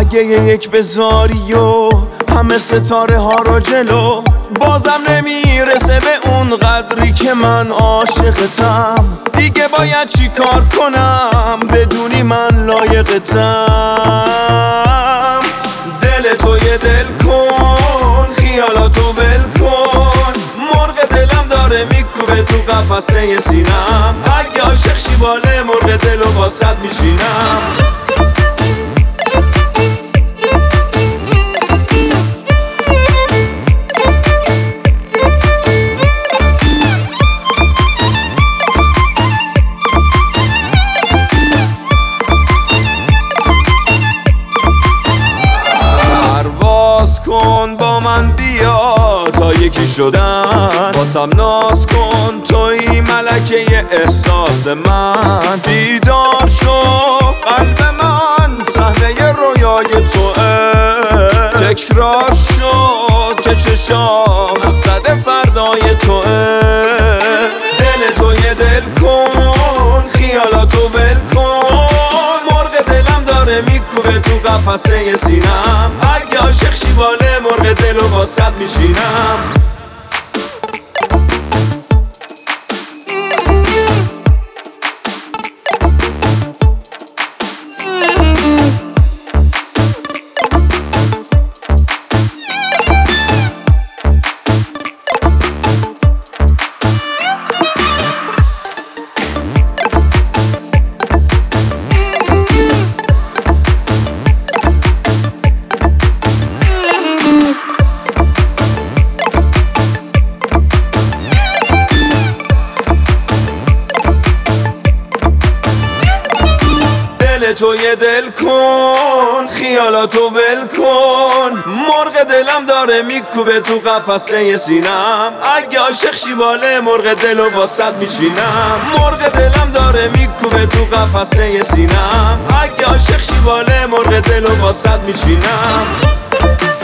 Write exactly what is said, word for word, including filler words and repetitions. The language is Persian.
اگه یک بذاری و همه ستاره ها رو جلو، بازم نمیرسه به اون قدری که من عاشقتم. دیگه باید چی کار کنم بدونی من لایقتم. دل تو یه دل کن، خیالاتو ول کن، مرغ دلم داره میکوبه تو قفسه سینم. اگه عاشق شی باله مرغ دلو واسط میچینم. پرواز کن با من بیا تا یکی شدن، واسم ناز کن توی ملکه احساس من. بیدار شو قلب من صحنه رویای توه، تکرار شد که چشام مقصد فردای توه. دل تو یه دل کن، خیالاتو ول کن، مرغ دلم داره میکوبه تو قفسه سینم. اگه عاشق شی باله مرغ دلو واسط میچینم. تو یه دل کن، خیالاتو ول کن، مرغ دلم داره میکوبه تو قفسه سینم. اگه عاشق شی باله مرغ دلو واسط میچینم. مرغ دلم داره میکوبه تو قفسه سینم. اگه عاشق شی باله مرغ دلو واسط میچینم.